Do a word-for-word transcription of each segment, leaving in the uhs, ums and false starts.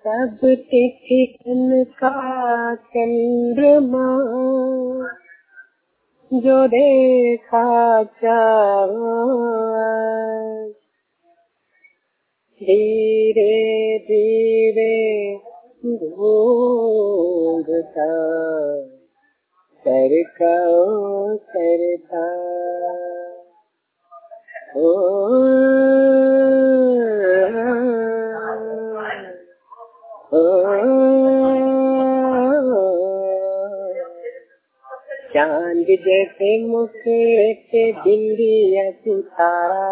सब तिथिकन का चंद्रमा जो देखा चाँद, धीरे धीरे ढूंढता सरका सरता ओ ओ चांद जैसे मुखड़े से बिंदिया सितारा,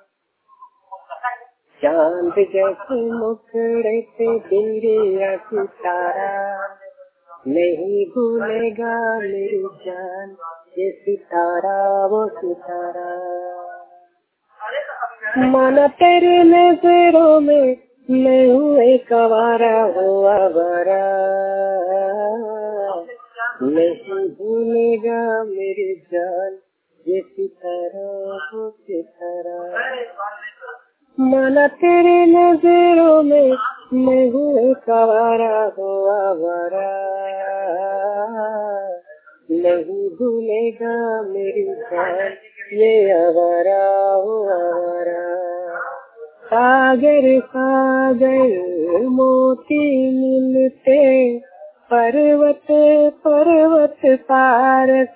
चांद जैसे मुखड़े से बिंदिया सितारा, नहीं भूलेगा मेरी जान ये सितारा वो सितारा। माना तेरे नजरों में मैं हूँ एक आवारा हो आवारा, नहीं भूलेगा मेरी जान ये सितारा वो सितारा। माना तेरे नजरों में मैं हूँ एक आवारा हो आवारा, नहीं भूलेगा मेरी जान ये आवारा हो आवारा। सागर सागर मोती मिलते, पर्वत पर्वत पारस,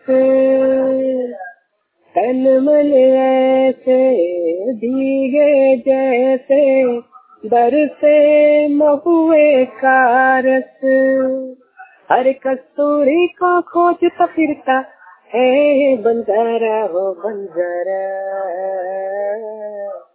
तन मन ऐसे भीगे जैसे बरसे महुए का रस। हर कस्तूरी को खोजता फिरता है बंजारा हो बंजारा,